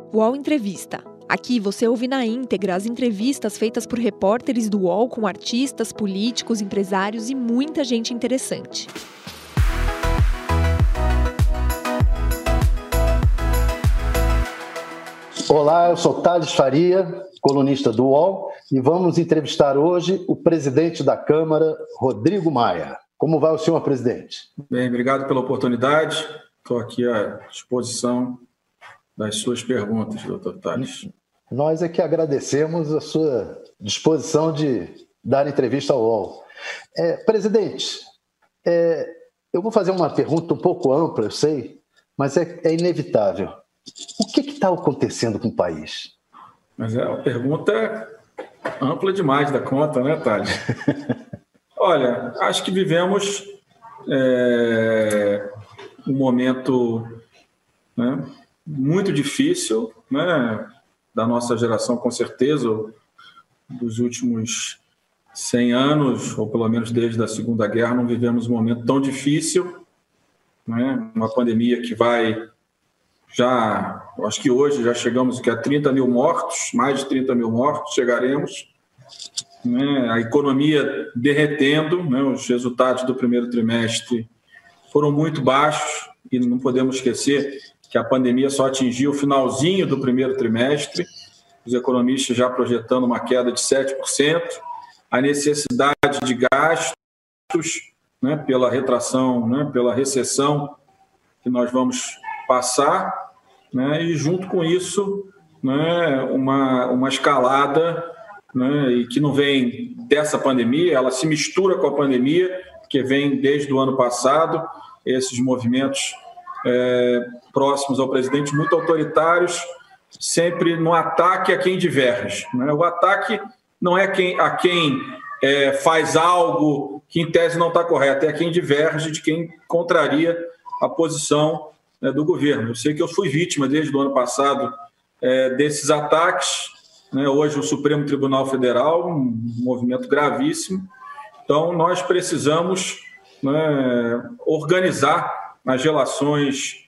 UOL Entrevista. Aqui você ouve na íntegra as entrevistas feitas por repórteres do UOL com artistas, políticos, empresários e muita gente interessante. Olá, eu sou Thales Faria, colunista do UOL, e vamos entrevistar hoje o presidente da Câmara, Rodrigo Maia. Como vai o senhor, presidente? Bem, obrigado pela oportunidade. Estou aqui à disposição das suas perguntas, doutor Thales. Nós é que agradecemos a sua disposição de dar entrevista ao UOL. Presidente, eu vou fazer uma pergunta um pouco ampla, eu sei, mas é inevitável. O que está acontecendo com o país? Mas é uma pergunta ampla demais da conta, né, Thales? Olha, acho que vivemos um momento, né, muito difícil, né, da nossa geração, com certeza, dos últimos 100 anos, ou pelo menos desde a Segunda Guerra, não vivemos um momento tão difícil, né, uma pandemia que vai acho que hoje já chegamos a 30 mil mortos, mais de 30 mil mortos chegaremos, né, a economia derretendo, né, os resultados do primeiro trimestre foram muito baixos e não podemos esquecer que a pandemia só atingiu o finalzinho do primeiro trimestre, os economistas já projetando uma queda de 7%, a necessidade de gastos, né, pela retração, né, pela recessão que nós vamos passar, né, e junto com isso, né, uma escalada, né, e que não vem dessa pandemia, ela se mistura com a pandemia, que vem desde o ano passado, esses movimentos próximos ao presidente, muito autoritários, sempre no ataque a quem diverge, né? O ataque não é a quem faz algo que em tese não está correto, é a quem diverge, de quem contraria a posição do governo. Eu sei que eu fui vítima desde o ano passado desses ataques, né? Hoje o Supremo Tribunal Federal, um movimento gravíssimo. Então nós precisamos, né, organizar as relações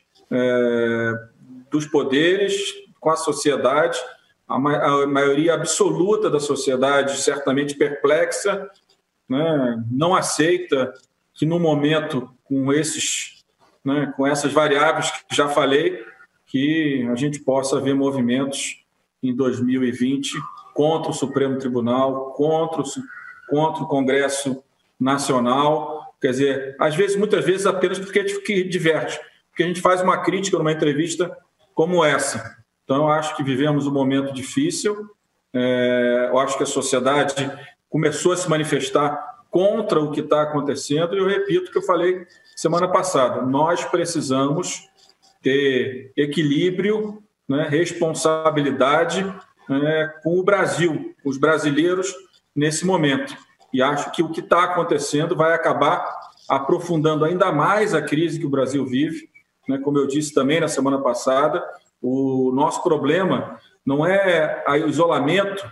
dos poderes com a sociedade, a maioria absoluta da sociedade certamente perplexa, né, não aceita que no momento com essas variáveis que já falei, que a gente possa ver movimentos em 2020 contra o Supremo Tribunal, contra o Congresso Nacional. Quer dizer, muitas vezes apenas porque diverte, porque a gente faz uma crítica numa entrevista como essa. Então, eu acho que vivemos um momento difícil, eu acho que a sociedade começou a se manifestar contra o que está acontecendo, e eu repito o que eu falei semana passada, nós precisamos ter equilíbrio, né, responsabilidade, com o Brasil, com os brasileiros nesse momento. E acho que o que está acontecendo vai acabar aprofundando ainda mais a crise que o Brasil vive, né? Como eu disse também na semana passada, o nosso problema não é o isolamento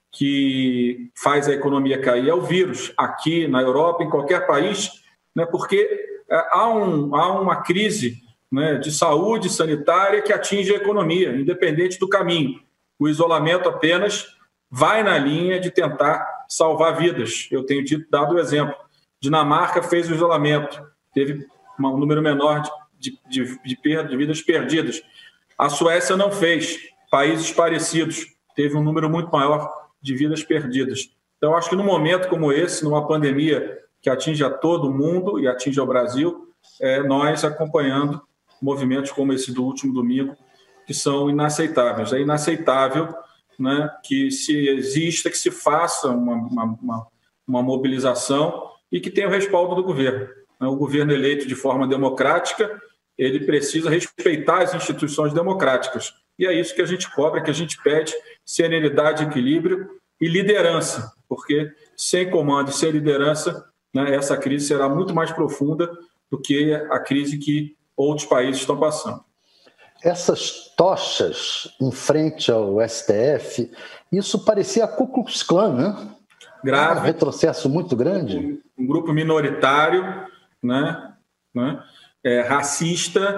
que faz a economia cair, é o vírus. Aqui na Europa, em qualquer país, né? Porque há uma crise, né, de saúde sanitária que atinge a economia, independente do caminho. O isolamento apenas vai na linha de tentar salvar vidas. Eu tenho dado o exemplo. Dinamarca fez o isolamento, teve um número menor de vidas perdidas. A Suécia não fez. Países parecidos, teve um número muito maior de vidas perdidas. Então, acho que num momento como esse, numa pandemia que atinge a todo mundo e atinge ao Brasil, nós acompanhando movimentos como esse do último domingo, que são inaceitáveis. É inaceitável, né, que se faça uma mobilização e que tenha o respaldo do governo. O governo eleito de forma democrática, ele precisa respeitar as instituições democráticas. E é isso que a gente cobra, que a gente pede: serenidade, equilíbrio e liderança, porque sem comando e sem liderança, né, essa crise será muito mais profunda do que a crise que outros países estão passando. Essas tochas em frente ao STF, isso parecia a Ku Klux Klan, né? Grave. Um retrocesso muito grande. Um grupo minoritário, né, racista,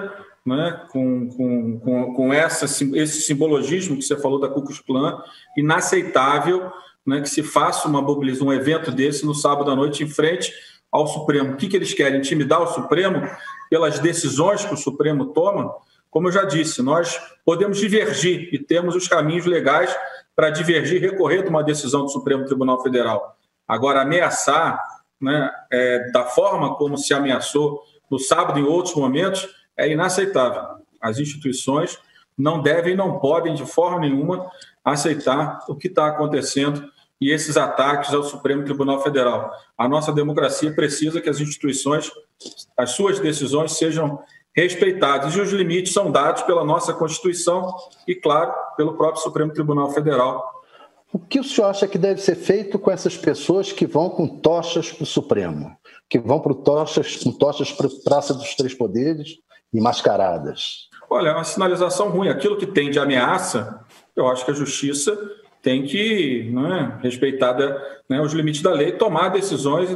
né, com esse simbologismo que você falou da Ku Klux Klan, inaceitável, né, que se faça um evento desse no sábado à noite em frente ao Supremo. O que eles querem? Intimidar o Supremo pelas decisões que o Supremo toma? Como eu já disse, nós podemos divergir e temos os caminhos legais para divergir e recorrer de uma decisão do Supremo Tribunal Federal. Agora, ameaçar, né, da forma como se ameaçou no sábado e em outros momentos é inaceitável. As instituições não devem, não podem, de forma nenhuma, aceitar o que está acontecendo e esses ataques ao Supremo Tribunal Federal. A nossa democracia precisa que as instituições, as suas decisões sejam respeitadas e os limites são dados pela nossa Constituição e, claro, pelo próprio Supremo Tribunal Federal. O que o senhor acha que deve ser feito com essas pessoas que vão com tochas para o Supremo, que vão com tochas para a Praça dos Três Poderes e mascaradas? Olha, é uma sinalização ruim. Aquilo que tem de ameaça, eu acho que a Justiça tem que, né, respeitar os limites da lei, tomar decisões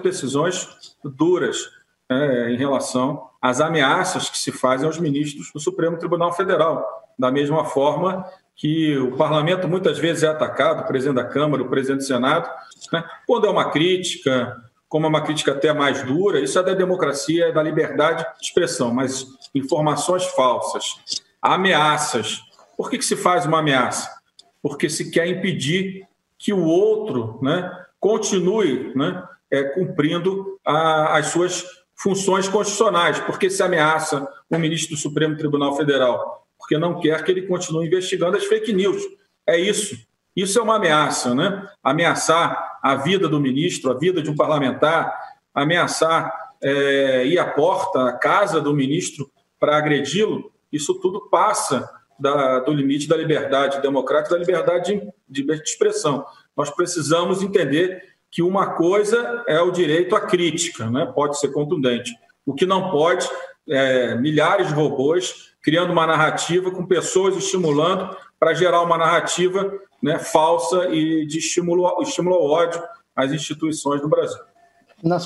duras, em relação às ameaças que se fazem aos ministros do Supremo Tribunal Federal. Da mesma forma que o parlamento muitas vezes é atacado, o presidente da Câmara, o presidente do Senado, né, quando é uma crítica, como é uma crítica até mais dura, isso é da democracia, é da liberdade de expressão, mas informações falsas, ameaças. Por que se faz uma ameaça? Porque se quer impedir que o outro, né, continue, né, cumprindo as suas funções constitucionais. Porque se ameaça o ministro do Supremo Tribunal Federal? Porque não quer que ele continue investigando as fake news. É isso. Isso é uma ameaça, né? Ameaçar a vida do ministro, a vida de um parlamentar, ameaçar ir à porta, à casa do ministro para agredi-lo, isso tudo passa do limite da liberdade democrática, da liberdade de expressão. Nós precisamos entender que uma coisa é o direito à crítica, né? Pode ser contundente. O que não pode milhares de robôs criando uma narrativa com pessoas estimulando para gerar uma narrativa, né, falsa e de estímulo ao ódio às instituições do Brasil. Na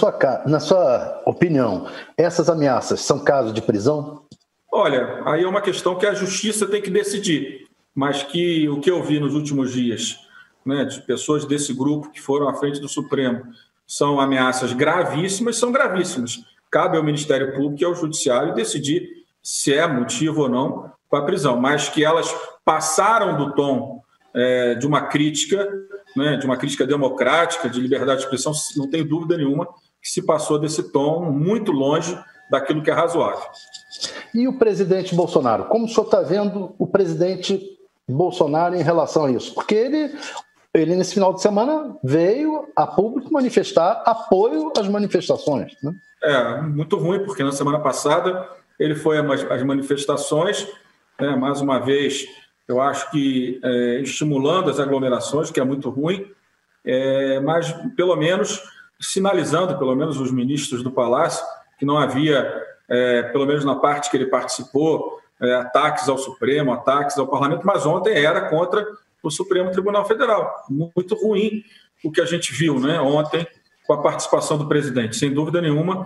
sua opinião, essas ameaças são casos de prisão? Olha, aí é uma questão que a Justiça tem que decidir, mas que o que eu vi nos últimos dias, né, de pessoas desse grupo que foram à frente do Supremo, são ameaças gravíssimas, são gravíssimas. Cabe ao Ministério Público e ao Judiciário decidir se é motivo ou não para a prisão, mas que elas passaram do tom de uma crítica, né, de uma crítica democrática, de liberdade de expressão, não tenho dúvida nenhuma que se passou desse tom muito longe daquilo que é razoável. E o presidente Bolsonaro? Como o senhor está vendo o presidente Bolsonaro em relação a isso? Porque ele nesse final de semana, veio a público manifestar apoio às manifestações, né? Muito ruim, porque na semana passada ele foi às manifestações, né, mais uma vez, eu acho que estimulando as aglomerações, que é muito ruim, mas pelo menos sinalizando, pelo menos os ministros do Palácio, que não havia, pelo menos na parte que ele participou, ataques ao Supremo, ataques ao Parlamento, mas ontem era contra o Supremo Tribunal Federal. Muito ruim o que a gente viu, né, ontem, com a participação do presidente. Sem dúvida nenhuma,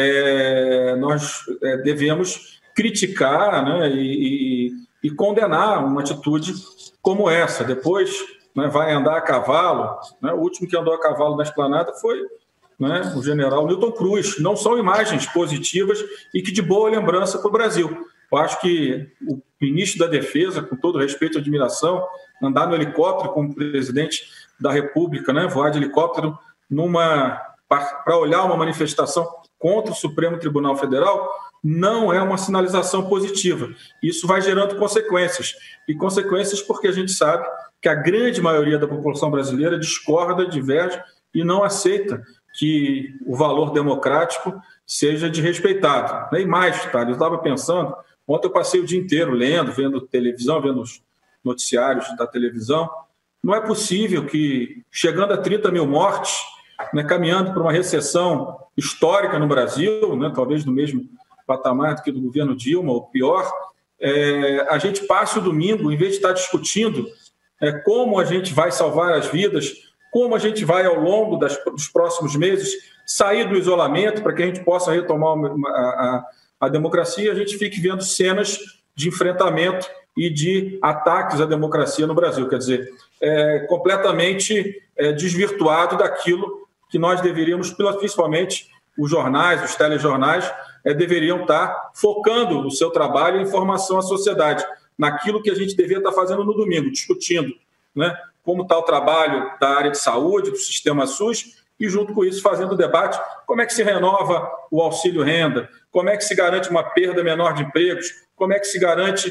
nós devemos criticar, né, e condenar uma atitude como essa. Depois, né, vai andar a cavalo, né, o último que andou a cavalo na esplanada foi, né, o general Newton Cruz. Não são imagens positivas e que de boa lembrança para o Brasil. Eu acho que o ministro da Defesa, com todo respeito e admiração, andar no helicóptero como presidente da República, né, voar de helicóptero para olhar uma manifestação contra o Supremo Tribunal Federal, não é uma sinalização positiva. Isso vai gerando consequências. E consequências porque a gente sabe que a grande maioria da população brasileira discorda, diverge e não aceita que o valor democrático seja desrespeitado. E mais, tá? Eu estava pensando, ontem eu passei o dia inteiro lendo, vendo televisão, vendo os noticiários da televisão. Não é possível que, chegando a 30 mil mortes, né, caminhando para uma recessão histórica no Brasil, né, talvez no mesmo patamar do que do governo Dilma, ou pior, a gente passe o domingo, em vez de estar discutindo como a gente vai salvar as vidas, como a gente vai, ao longo dos próximos meses, sair do isolamento para que a gente possa retomar a democracia e a gente fique vendo cenas de enfrentamento e de ataques à democracia no Brasil. Quer dizer, completamente desvirtuado daquilo que nós deveríamos, principalmente os jornais, os telejornais, deveriam estar focando o seu trabalho em informação à sociedade, naquilo que a gente deveria estar fazendo no domingo, discutindo, né, como está o trabalho da área de saúde, do sistema SUS, e junto com isso fazendo debate, como é que se renova o auxílio-renda, como é que se garante uma perda menor de empregos, como é que se garante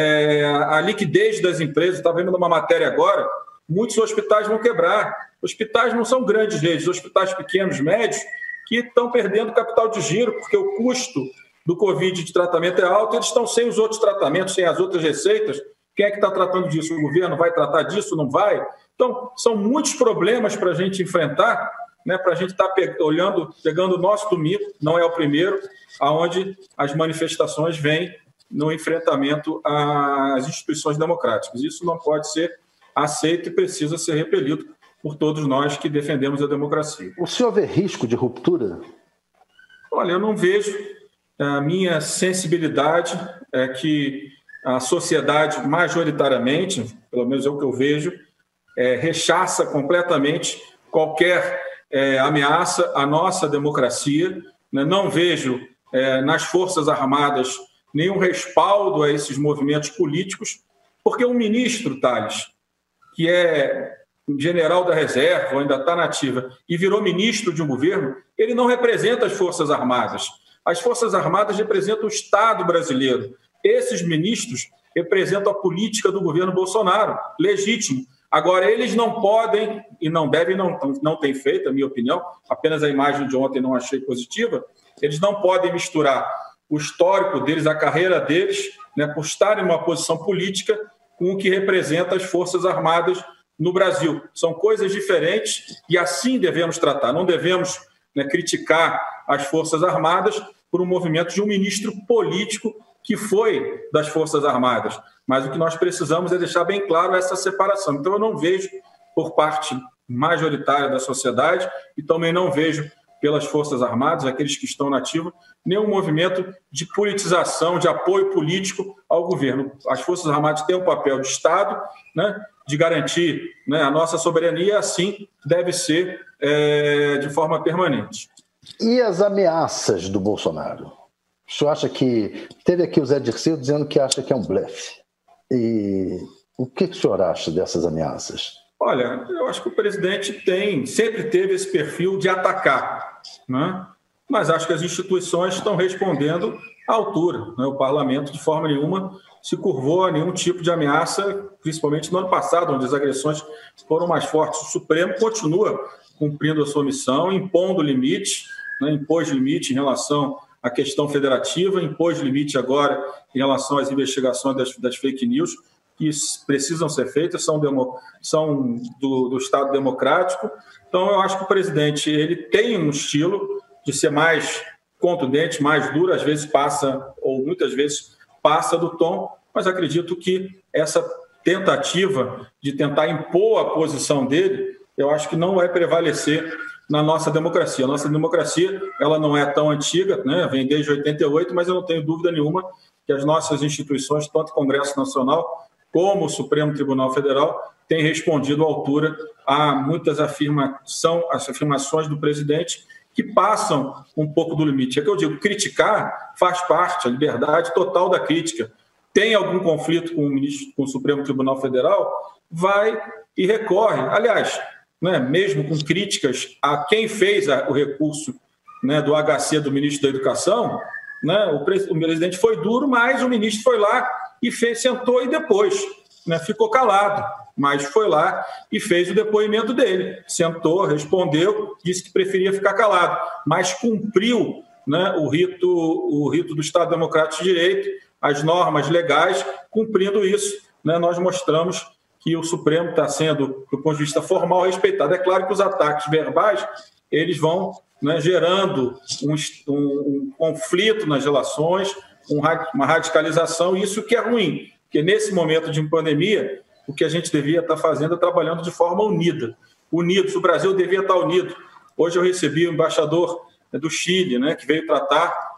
a liquidez das empresas. Estava vendo uma matéria agora, muitos hospitais vão quebrar. Hospitais não são grandes redes, hospitais pequenos, médios, que estão perdendo capital de giro, porque o custo do Covid de tratamento é alto, eles estão sem os outros tratamentos, sem as outras receitas. Quem é que está tratando disso? O governo vai tratar disso? Não vai? Então, são muitos problemas para a gente enfrentar, né, para a gente estar pegando o nosso domingo, não é o primeiro, aonde as manifestações vêm no enfrentamento às instituições democráticas. Isso não pode ser aceito e precisa ser repelido por todos nós que defendemos a democracia. O senhor vê risco de ruptura? Olha, eu não vejo. A minha sensibilidade é que a sociedade, majoritariamente, pelo menos é o que eu vejo, rechaça completamente qualquer ameaça à nossa democracia. Não vejo nas Forças Armadas nenhum respaldo a esses movimentos políticos, porque um ministro, Tales, que é general da reserva, ou ainda está na ativa, e virou ministro de um governo, ele não representa as Forças Armadas. As Forças Armadas representam o Estado brasileiro. Esses ministros representam a política do governo Bolsonaro, legítimo. Agora, eles não podem e não devem, não têm feito, a minha opinião, apenas a imagem de ontem não achei positiva, eles não podem misturar o histórico deles, a carreira deles, né, por estarem em uma posição política, com o que representa as Forças Armadas no Brasil. São coisas diferentes e assim devemos tratar. Não devemos, né, criticar as Forças Armadas por um movimento de um ministro político que foi das Forças Armadas. Mas o que nós precisamos é deixar bem claro essa separação. Então, eu não vejo por parte majoritária da sociedade e também não vejo pelas Forças Armadas, aqueles que estão na ativa, nenhum movimento de politização, de apoio político ao governo. As Forças Armadas têm um papel de Estado, né, de garantir, né, a nossa soberania, e assim deve ser de forma permanente. E as ameaças do Bolsonaro? O senhor acha que... Teve aqui o Zé Dirceu dizendo que acha que é um blefe. E o que o senhor acha dessas ameaças? Olha, eu acho que o presidente sempre teve esse perfil de atacar, né? Mas acho que as instituições estão respondendo à altura, né? O parlamento, de forma nenhuma, se curvou a nenhum tipo de ameaça, principalmente no ano passado, onde as agressões foram mais fortes. O Supremo continua cumprindo a sua missão, impondo limite, né? Impôs limite em relação à questão federativa, impôs limite agora em relação às investigações das fake news, que precisam ser feitas, são do Estado democrático. Então, eu acho que o presidente ele tem um estilo de ser mais contundente, mais duro, às vezes muitas vezes passa do tom, mas acredito que essa tentativa de tentar impor a posição dele, eu acho que não vai prevalecer na nossa democracia. A nossa democracia ela não é tão antiga, né? Vem desde 88, mas eu não tenho dúvida nenhuma que as nossas instituições, tanto o Congresso Nacional como o Supremo Tribunal Federal, têm respondido à altura a muitas afirmações do presidente que passam um pouco do limite. É que eu digo, criticar faz parte, a liberdade total da crítica. Tem algum conflito com o Supremo Tribunal Federal, vai e recorre. Aliás, né, mesmo com críticas a quem fez o recurso, né, do HC do ministro da Educação, né, o presidente foi duro, mas o ministro foi lá e sentou e depois, né, ficou calado, mas foi lá e fez o depoimento dele. Sentou, respondeu, disse que preferia ficar calado, mas cumpriu, né, o rito do Estado Democrático de Direito, as normas legais, cumprindo isso, né, nós mostramos que o Supremo está sendo, do ponto de vista formal, respeitado. É claro que os ataques verbais eles vão, né, gerando um conflito nas relações, uma radicalização, isso que é ruim, porque nesse momento de pandemia, o que a gente devia estar fazendo é trabalhando de forma unidos, o Brasil devia estar unido. Hoje eu recebi o embaixador do Chile, né, que veio tratar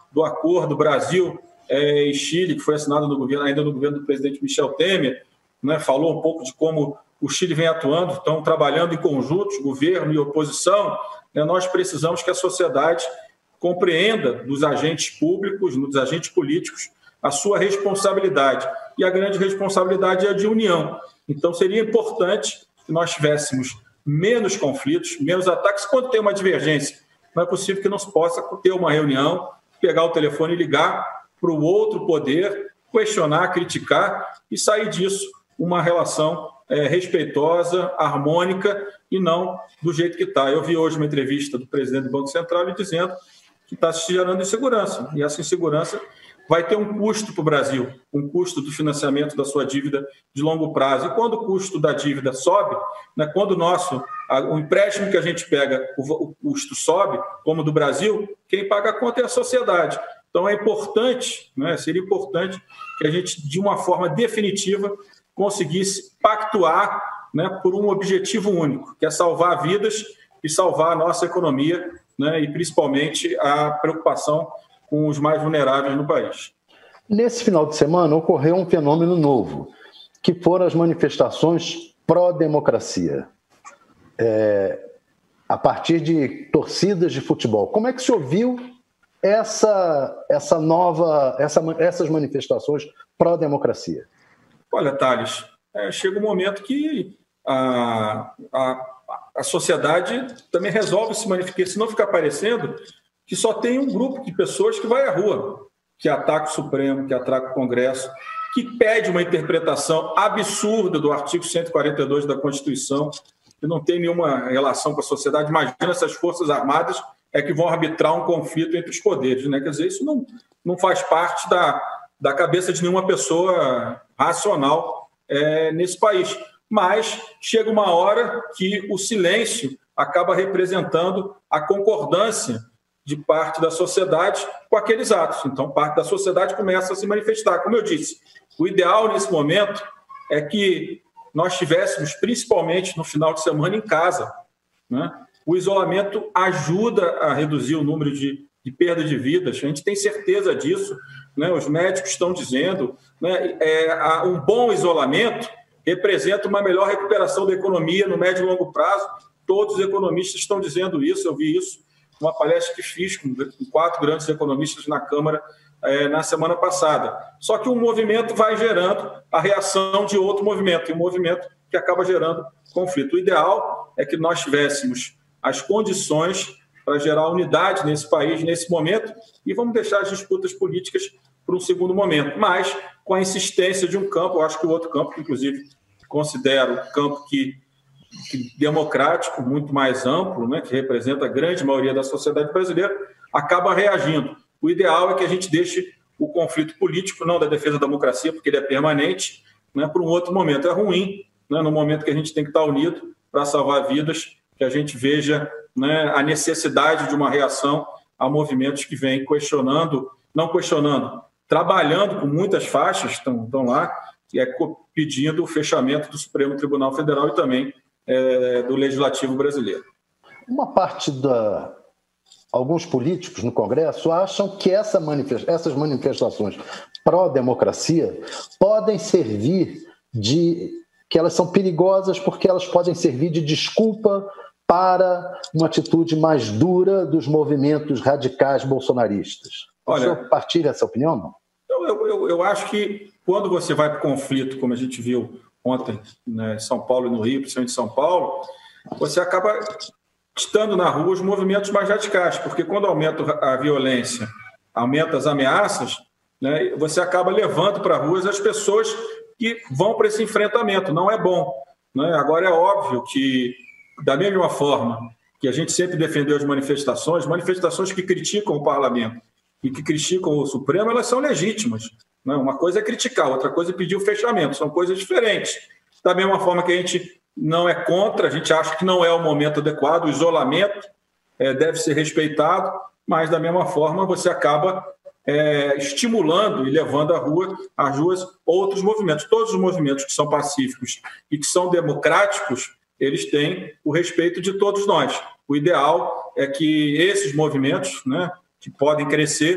do acordo Brasil e Chile, que foi assinado ainda no governo do presidente Michel Temer, né, falou um pouco de como o Chile vem atuando, estão trabalhando em conjuntos, governo e oposição. Né, nós precisamos que a sociedade compreenda dos agentes públicos, dos agentes políticos, a sua responsabilidade. E a grande responsabilidade é a de união. Então, seria importante que nós tivéssemos menos conflitos, menos ataques. Quando tem uma divergência, não é possível que não se possa ter uma reunião, pegar o telefone e ligar para o outro poder, questionar, criticar e sair disso uma relação respeitosa, harmônica e não do jeito que está. Eu vi hoje uma entrevista do presidente do Banco Central e dizendo que está se gerando insegurança. E essa insegurança vai ter um custo para o Brasil, um custo do financiamento da sua dívida de longo prazo. E quando o custo da dívida sobe, né, quando o empréstimo que a gente pega, o custo sobe, como do Brasil, quem paga a conta é a sociedade. Então é importante, né, seria importante que a gente, de uma forma definitiva, conseguisse pactuar, né, por um objetivo único, que é salvar vidas e salvar a nossa economia, né, e principalmente a preocupação com os mais vulneráveis no país. Nesse final de semana ocorreu um fenômeno novo, que foram as manifestações pró-democracia, a partir de torcidas de futebol. Como é que se ouviu essas manifestações pró-democracia? Olha, Thales, chega um momento que a sociedade também resolve se manifestar, se não ficar parecendo que só tem um grupo de pessoas que vai à rua, que ataca o Supremo, que ataca o Congresso, que pede uma interpretação absurda do artigo 142 da Constituição, que não tem nenhuma relação com a sociedade. Imagina essas Forças Armadas que vão arbitrar um conflito entre os poderes, né? Quer dizer, isso não faz parte da cabeça de nenhuma pessoa racional nesse país. Mas chega uma hora que o silêncio acaba representando a concordância de parte da sociedade com aqueles atos. Então, parte da sociedade começa a se manifestar. Como eu disse, o ideal nesse momento é que nós estivéssemos, principalmente no final de semana, em casa, né? O isolamento ajuda a reduzir o número de perda de vidas, a gente tem certeza disso, né? Os médicos estão dizendo, né? Um bom isolamento representa uma melhor recuperação da economia no médio e longo prazo. Todos os economistas estão dizendo isso, eu vi isso numa palestra que fiz com 4 grandes economistas na Câmara na semana passada. Só que um movimento vai gerando a reação de outro movimento, e um movimento que acaba gerando conflito. O ideal é que nós tivéssemos as condições para gerar unidade nesse país, nesse momento, e vamos deixar as disputas políticas para um segundo momento. Mas, com a insistência de um campo, eu acho que o outro campo, que inclusive considero um campo que democrático, muito mais amplo, né, que representa a grande maioria da sociedade brasileira, acaba reagindo. O ideal é que a gente deixe o conflito político, não da defesa da democracia, porque ele é permanente, né, para um outro momento. É ruim, né, no momento que a gente tem que estar unido para salvar vidas, que a gente veja, né, a necessidade de uma reação a movimentos que vêm trabalhando com muitas faixas, estão lá, e pedindo o fechamento do Supremo Tribunal Federal e também do Legislativo brasileiro. Uma parte alguns políticos no Congresso acham que essas manifestações pró-democracia podem servir que elas são perigosas porque elas podem servir de desculpa para uma atitude mais dura dos movimentos radicais bolsonaristas. O senhor partilha essa opinião, não? Eu acho que quando você vai para o conflito, como a gente viu ontem, né, em São Paulo e no Rio, principalmente em São Paulo, você acaba estando na rua os movimentos mais radicais, porque quando aumenta a violência, aumenta as ameaças, né, você acaba levando para as ruas as pessoas que vão para esse enfrentamento. Não é bom, né? Agora, é óbvio que, da mesma forma que a gente sempre defendeu as manifestações que criticam o parlamento e que criticam o Supremo, elas são legítimas. Né? Uma coisa é criticar, outra coisa é pedir o fechamento, são coisas diferentes. Da mesma forma que a gente não é contra, a gente acha que não é o momento adequado, o isolamento deve ser respeitado, mas da mesma forma você acaba estimulando e levando às ruas outros movimentos. Todos os movimentos que são pacíficos e que são democráticos, eles têm o respeito de todos nós. O ideal é que esses movimentos, né, que podem crescer,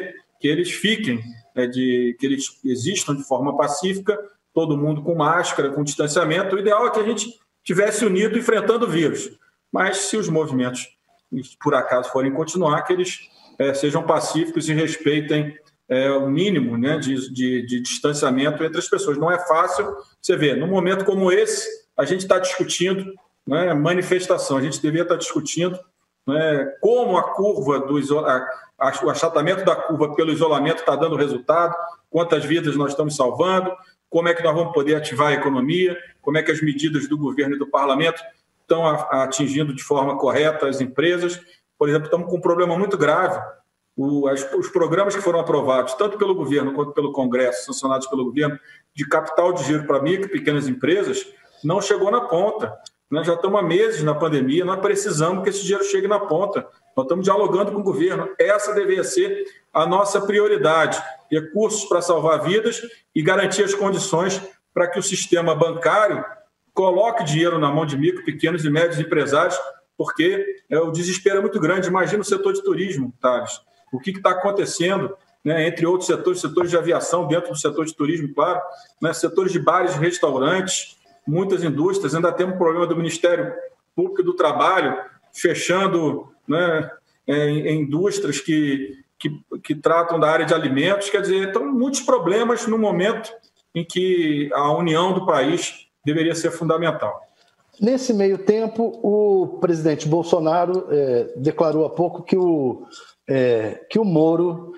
que eles fiquem, que eles existam de forma pacífica, todo mundo com máscara, com distanciamento. O ideal é que a gente estivesse unido enfrentando o vírus. Mas se os movimentos, por acaso, forem continuar, que eles sejam pacíficos e respeitem o mínimo, né, de distanciamento entre as pessoas. Não é fácil, você vê, num momento como esse, a gente está discutindo, né, manifestação, a gente deveria estar discutindo, né, como a curva o achatamento da curva pelo isolamento está dando resultado, quantas vidas nós estamos salvando, como é que nós vamos poder ativar a economia, como é que as medidas do governo e do parlamento estão atingindo de forma correta as empresas. Por exemplo, estamos com um problema muito grave. Os programas que foram aprovados, tanto pelo governo quanto pelo Congresso, sancionados pelo governo, de capital de giro para micro e pequenas empresas, não chegou na ponta. Nós já estamos há meses na pandemia, nós precisamos que esse dinheiro chegue na ponta. Nós estamos dialogando com o governo. Essa deveria ser a nossa prioridade. Recursos para salvar vidas e garantir as condições para que o sistema bancário coloque dinheiro na mão de micro, pequenos e médios empresários, porque o desespero é muito grande. Imagina o setor de turismo, Thales. O que está acontecendo, né, entre outros setores de aviação, dentro do setor de turismo, claro, né, setores de bares e restaurantes, muitas indústrias. Ainda temos um problema do Ministério Público e do Trabalho, fechando, né, indústrias que tratam da área de alimentos. Quer dizer, então, muitos problemas no momento em que a união do país deveria ser fundamental. Nesse meio tempo, o presidente Bolsonaro declarou há pouco que o Moro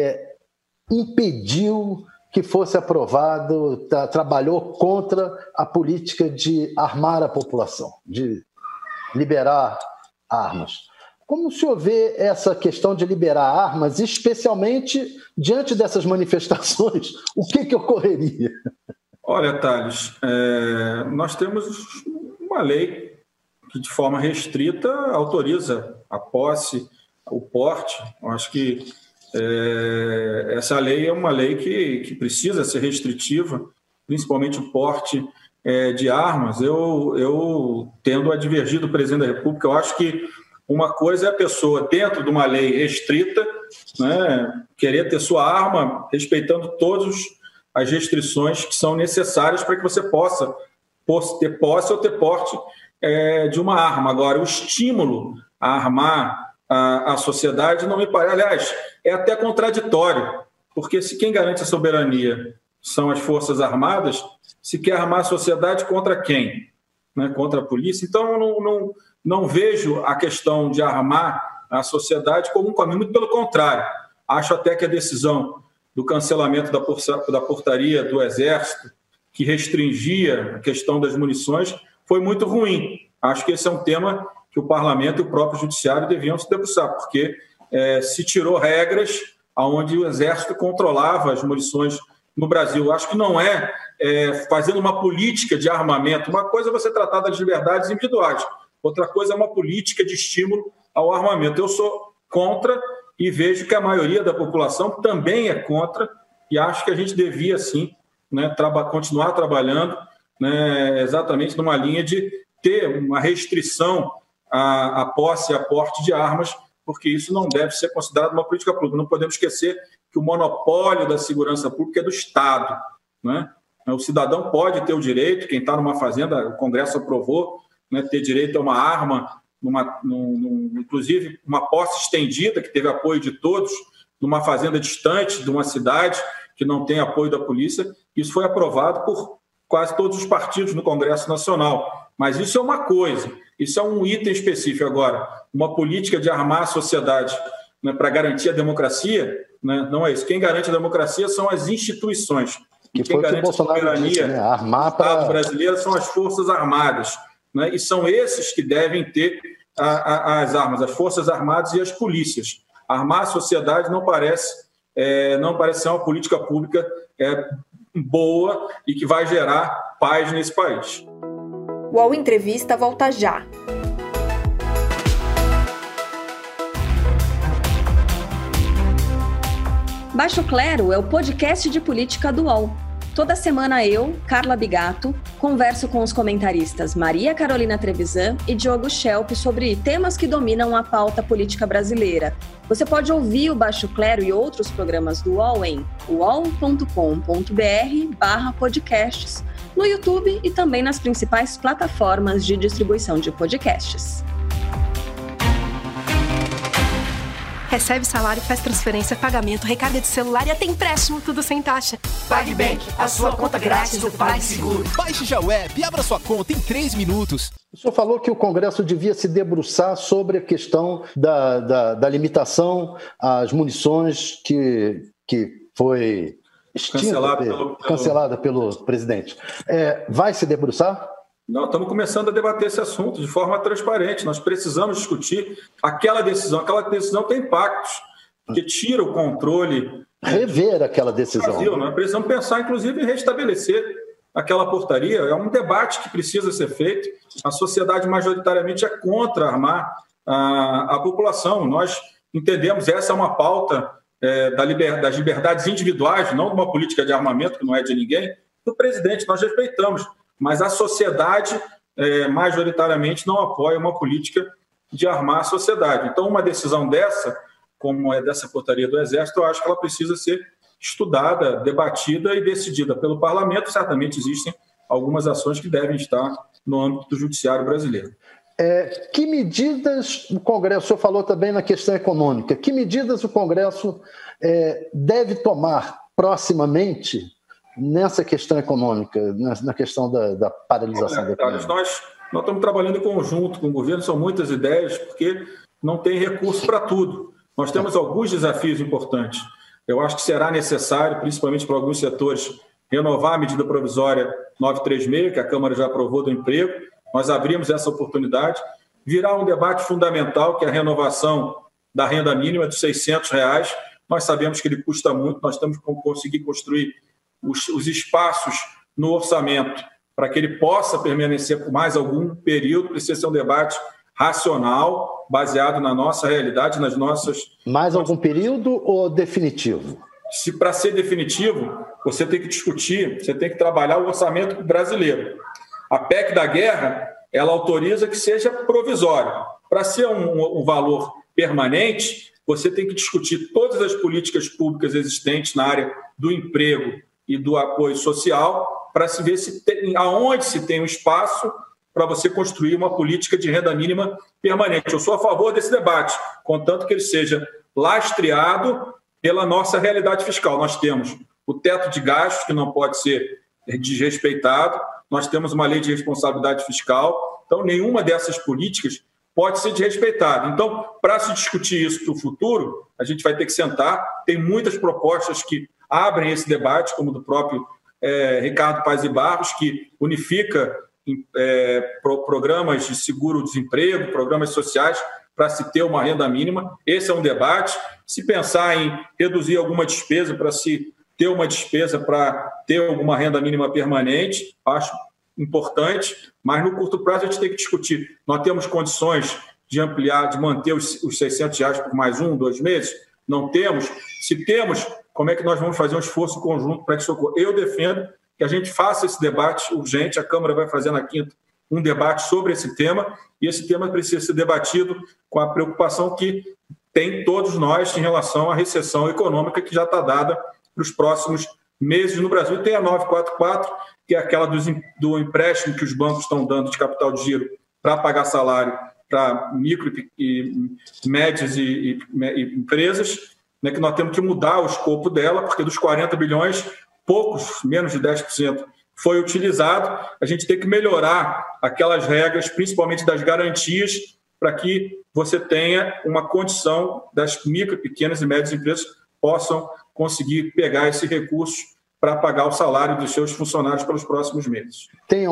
impediu que fosse aprovado, trabalhou contra a política de armar a população, de liberar armas. Como o senhor vê essa questão de liberar armas, especialmente diante dessas manifestações? O que ocorreria? Olha, Thales, nós temos uma lei que, de forma restrita, autoriza a posse, o porte. Eu acho que essa lei é uma lei que precisa ser restritiva, principalmente o porte de armas. Eu tendo a divergir do presidente da República. Eu acho que uma coisa é a pessoa, dentro de uma lei restrita, né, querer ter sua arma, respeitando todas as restrições que são necessárias para que você possa ter posse ou ter porte de uma arma. Agora, o estímulo a armar a sociedade não me parece. Aliás, é até contraditório, porque se quem garante a soberania são as Forças Armadas, se quer armar a sociedade contra quem? Né? Contra a polícia. Então, eu não vejo a questão de armar a sociedade como um caminho, muito pelo contrário. Acho até que a decisão do cancelamento da portaria do Exército, que restringia a questão das munições, foi muito ruim. Acho que esse é um tema que o Parlamento e o próprio Judiciário deviam se debruçar, porque se tirou regras onde o Exército controlava as munições no Brasil. Acho que não fazendo uma política de armamento. Uma coisa é você tratar das liberdades individuais, outra coisa é uma política de estímulo ao armamento. Eu sou contra e vejo que a maioria da população também é contra, e acho que a gente devia, sim, né, continuar trabalhando, né, exatamente numa linha de ter uma restrição à posse e à porte de armas, porque isso não deve ser considerado uma política pública. Não podemos esquecer que o monopólio da segurança pública é do Estado, né? O cidadão pode ter o direito, quem está numa fazenda, o Congresso aprovou, né, ter direito a uma arma, inclusive uma posse estendida, que teve apoio de todos, numa fazenda distante de uma cidade que não tem apoio da polícia. Isso foi aprovado por quase todos os partidos no Congresso Nacional. Mas isso é uma coisa, isso é um item específico. Agora, uma política de armar a sociedade, né, para garantir a democracia, né, não é isso. Quem garante a democracia são as instituições. Que quem garante a soberania disse, né? Armar do Estado brasileiro são as Forças Armadas, né, e são esses que devem ter as armas, as Forças Armadas e as polícias. Armar a sociedade não parece ser uma política pública boa e que vai gerar paz nesse país. O UOL Entrevista volta já. Baixo Clero é o podcast de política do UOL. Toda semana eu, Carla Bigato, converso com os comentaristas Maria Carolina Trevisan e Diogo Schelp sobre temas que dominam a pauta política brasileira. Você pode ouvir o Baixo Clero e outros programas do UOL em uol.com.br/podcasts, no YouTube e também nas principais plataformas de distribuição de podcasts. Recebe salário, faz transferência, pagamento, recarga de celular e até empréstimo, tudo sem taxa. PagBank, a sua conta grátis do PagSeguro. Baixe já o app e abra sua conta em 3 minutos. O senhor falou que o Congresso devia se debruçar sobre a questão da limitação às munições que foi cancelada pelo presidente. Vai se debruçar? Não, estamos começando a debater esse assunto de forma transparente. Nós precisamos discutir aquela decisão. Aquela decisão tem impactos, que tira o controle. Rever aquela decisão. Brasil, né? Precisamos pensar, inclusive, em restabelecer aquela portaria. É um debate que precisa ser feito. A sociedade majoritariamente é contra armar a população. Nós entendemos, essa é uma pauta das liberdades individuais, não de uma política de armamento, que não é de ninguém, do presidente. Nós respeitamos. Mas a sociedade, majoritariamente, não apoia uma política de armar a sociedade. Então, uma decisão dessa, como é dessa portaria do Exército, eu acho que ela precisa ser estudada, debatida e decidida pelo Parlamento. Certamente existem algumas ações que devem estar no âmbito do judiciário brasileiro. Que medidas o Congresso, o senhor falou também na questão econômica, que medidas o Congresso deve tomar proximamente nessa questão econômica, na questão da paralisação da economia? Nós estamos trabalhando em conjunto com o governo, são muitas ideias, porque não tem recurso para tudo. Nós temos alguns desafios importantes. Eu acho que será necessário, principalmente para alguns setores, renovar a medida provisória 936, que a Câmara já aprovou, do emprego. Nós abrimos essa oportunidade. Virá um debate fundamental, que é a renovação da renda mínima de R$600. Nós sabemos que ele custa muito, nós temos que conseguir construir os espaços no orçamento para que ele possa permanecer por mais algum período. Precisa ser um debate racional, baseado na nossa realidade, nas nossas... Mais algum período ou definitivo? Se para ser definitivo, você tem que discutir, você tem que trabalhar o orçamento brasileiro. A PEC da guerra, ela autoriza que seja provisório. Para ser um valor permanente, você tem que discutir todas as políticas públicas existentes na área do emprego e do apoio social, para se ver aonde se tem um espaço para você construir uma política de renda mínima permanente. Eu sou a favor desse debate, contanto que ele seja lastreado pela nossa realidade fiscal. Nós temos o teto de gastos, que não pode ser desrespeitado, nós temos uma lei de responsabilidade fiscal, então nenhuma dessas políticas pode ser desrespeitada. Então, para se discutir isso para o futuro, a gente vai ter que sentar. Tem muitas propostas que abrem esse debate, como do próprio Ricardo Paes e Barros, que unifica programas de seguro-desemprego, programas sociais, para se ter uma renda mínima. Esse é um debate. Se pensar em reduzir alguma despesa para se ter uma despesa para ter alguma renda mínima permanente, acho importante, mas no curto prazo a gente tem que discutir. Nós temos condições de ampliar, de manter os R$600 por mais 1, 2 meses? Não temos. Se temos, como é que nós vamos fazer um esforço conjunto para que isso ocorra? Eu defendo que a gente faça esse debate urgente. A Câmara vai fazer na quinta um debate sobre esse tema, e esse tema precisa ser debatido com a preocupação que tem todos nós em relação à recessão econômica que já está dada para os próximos meses no Brasil. E tem a 944, que é aquela do empréstimo que os bancos estão dando de capital de giro para pagar salário para micro e médias e empresas, né, que nós temos que mudar o escopo dela, porque dos 40 bilhões, poucos, menos de 10%, foi utilizado. A gente tem que melhorar aquelas regras, principalmente das garantias, para que você tenha uma condição das micro, pequenas e médias empresas possam conseguir pegar esse recurso para pagar o salário dos seus funcionários pelos próximos meses. Tem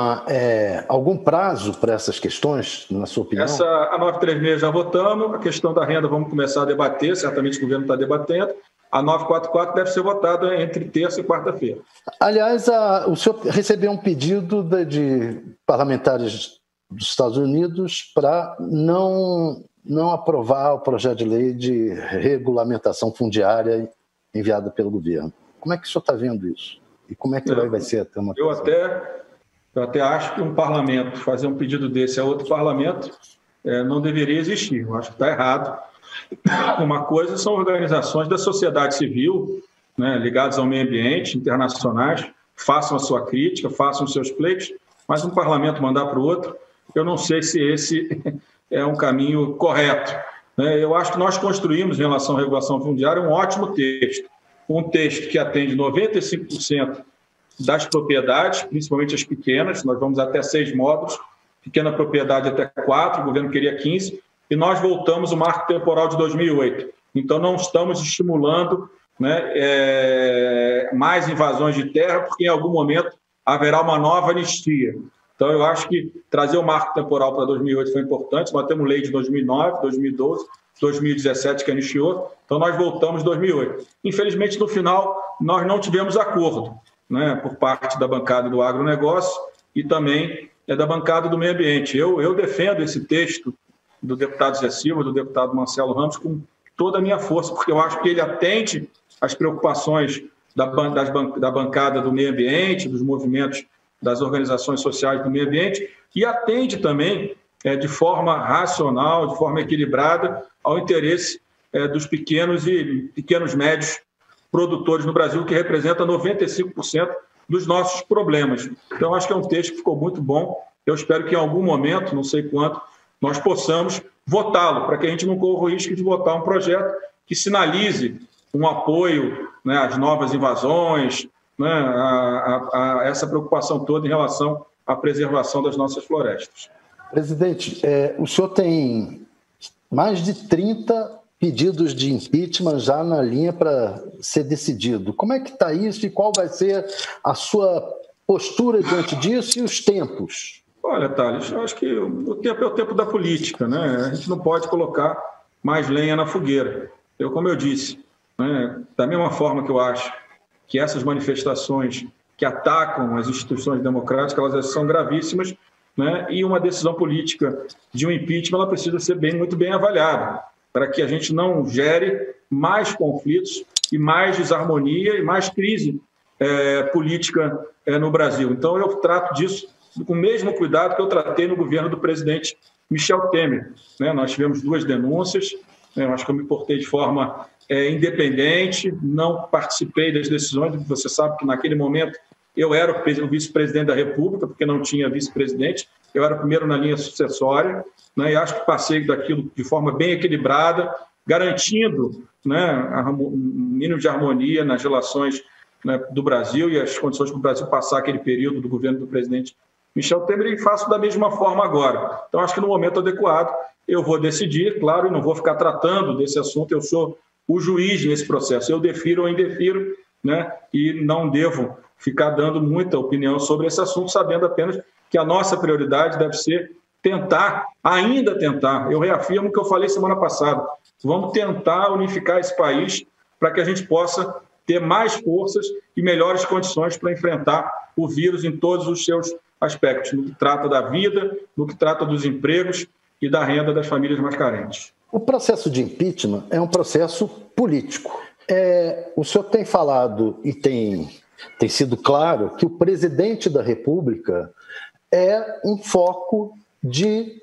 algum prazo para essas questões, na sua opinião? A 936 já votamos, a questão da renda vamos começar a debater, certamente o governo está debatendo. A 944 deve ser votada entre terça e quarta-feira. Aliás, o senhor recebeu um pedido de parlamentares dos Estados Unidos para não aprovar o projeto de lei de regulamentação fundiária enviado pelo governo. Como é que o senhor está vendo isso? E como é que vai ser a turma? Eu até acho que um parlamento fazer um pedido desse a outro parlamento não deveria existir. Eu acho que está errado. Uma coisa são organizações da sociedade civil, né, ligadas ao meio ambiente, internacionais, façam a sua crítica, façam os seus pleitos, mas um parlamento mandar para o outro, eu não sei se esse é um caminho correto. Eu acho que nós construímos, em relação à regulação fundiária, um ótimo texto. Um texto que atende 95% das propriedades, principalmente as pequenas. Nós vamos até 6 módulos, pequena propriedade até 4, o governo queria 15, e nós voltamos o marco temporal de 2008. Então, não estamos estimulando, né, mais invasões de terra, porque em algum momento haverá uma nova anistia. Então, eu acho que trazer o marco temporal para 2008 foi importante. Nós temos lei de 2009, 2012, 2017 que anistiou. Então, nós voltamos em 2008. Infelizmente, no final, nós não tivemos acordo, né, por parte da bancada do agronegócio e também da bancada do meio ambiente. Eu defendo esse texto do deputado Zé Silva, do deputado Marcelo Ramos, com toda a minha força, porque eu acho que ele atende às preocupações da bancada do meio ambiente, dos movimentos das organizações sociais do meio ambiente, e atende também de forma racional, de forma equilibrada, ao interesse dos pequenos e pequenos médios produtores no Brasil, que representa 95% dos nossos problemas. Então, acho que é um texto que ficou muito bom. Eu espero que em algum momento, não sei quanto, nós possamos votá-lo, para que a gente não corra o risco de votar um projeto que sinalize um apoio, né, às novas invasões, né, a essa preocupação toda em relação à preservação das nossas florestas. Presidente, o senhor tem mais de 30 pedidos de impeachment já na linha para ser decidido. Como é que está isso e qual vai ser a sua postura diante disso e os tempos? Olha, Thales, eu acho que o tempo é o tempo da política, né? A gente não pode colocar mais lenha na fogueira. Como eu disse, né, da mesma forma que eu acho que essas manifestações que atacam as instituições democráticas, elas são gravíssimas, né? E uma decisão política de um impeachment ela precisa ser muito bem avaliada, para que a gente não gere mais conflitos e mais desarmonia e mais crise política no Brasil. Então, eu trato disso com o mesmo cuidado que eu tratei no governo do presidente Michel Temer, né? Nós tivemos 2 denúncias, né? Eu acho que eu me portei de forma independente, não participei das decisões. Você sabe que naquele momento eu era o vice-presidente da República, porque não tinha vice-presidente, eu era o primeiro na linha sucessória, né? E acho que passei daquilo de forma bem equilibrada, garantindo, né, um mínimo de harmonia nas relações, né, do Brasil e as condições para o Brasil passar aquele período do governo do presidente Michel Temer, e faço da mesma forma agora. Então, acho que no momento adequado eu vou decidir, claro, e não vou ficar tratando desse assunto, eu sou o juiz nesse processo, eu defiro ou indefiro, né, e não devo ficar dando muita opinião sobre esse assunto, sabendo apenas que a nossa prioridade deve ser ainda tentar, eu reafirmo o que eu falei semana passada, vamos tentar unificar esse país para que a gente possa ter mais forças e melhores condições para enfrentar o vírus em todos os seus aspectos, no que trata da vida, no que trata dos empregos e da renda das famílias mais carentes. O processo de impeachment é um processo político. O senhor tem falado e tem sido claro que o presidente da República é um foco de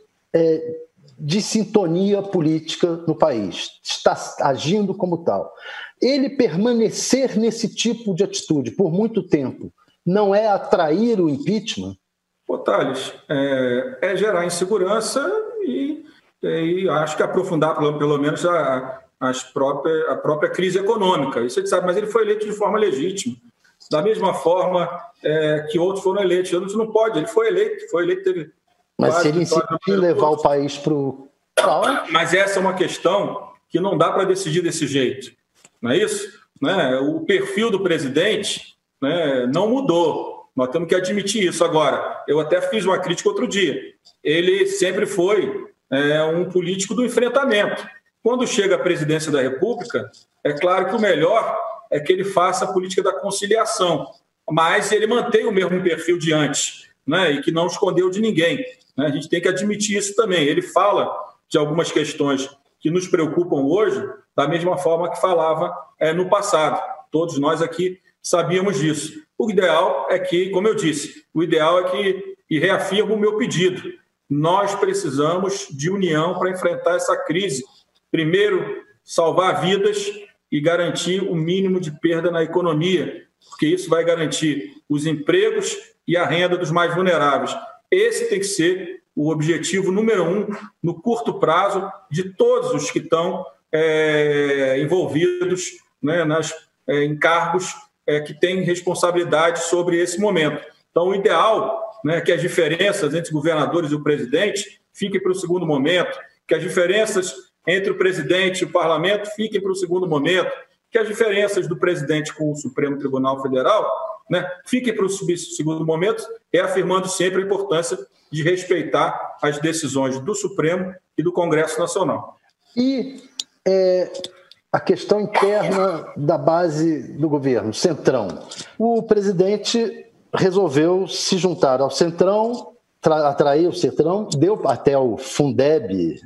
sintonia política no país, está agindo como tal. Ele permanecer nesse tipo de atitude por muito tempo não é atrair o impeachment? Thales, é gerar insegurança e acho que aprofundar pelo menos a própria crise econômica. Isso a gente sabe, mas ele foi eleito de forma legítima. Da mesma forma que outros foram eleitos. A gente não pode, ele foi eleito, teve... Mas se ele insistir em levar o país para o... Mas essa é uma questão que não dá para decidir desse jeito, não é isso? Né? O perfil do presidente, né, não mudou. Nós temos que admitir isso. Agora, eu até fiz uma crítica outro dia. Ele sempre foi um político do enfrentamento. Quando chega à presidência da República, é claro que o melhor é que ele faça a política da conciliação, mas ele mantém o mesmo perfil de antes, né, e que não escondeu de ninguém. Né? A gente tem que admitir isso também. Ele fala de algumas questões que nos preocupam hoje da mesma forma que falava no passado. Todos nós aqui sabíamos disso. O ideal é que, como eu disse, e reafirmo o meu pedido, nós precisamos de união para enfrentar essa crise. Primeiro, salvar vidas e garantir o mínimo de perda na economia, porque isso vai garantir os empregos e a renda dos mais vulneráveis. Esse tem que ser o objetivo número 1 no curto prazo de todos os que estão envolvidos, né, em cargos que têm responsabilidade sobre esse momento. Então, o ideal, né, é que as diferenças entre os governadores e o presidente fiquem para o segundo momento, que as diferenças entre o presidente e o parlamento fiquem para o segundo momento, que as diferenças do presidente com o Supremo Tribunal Federal, né, fiquem para o segundo momento, afirmando sempre a importância de respeitar as decisões do Supremo e do Congresso Nacional. E a questão interna da base do governo, Centrão. O presidente resolveu se juntar ao Centrão, atrair o Centrão, deu até o Fundeb,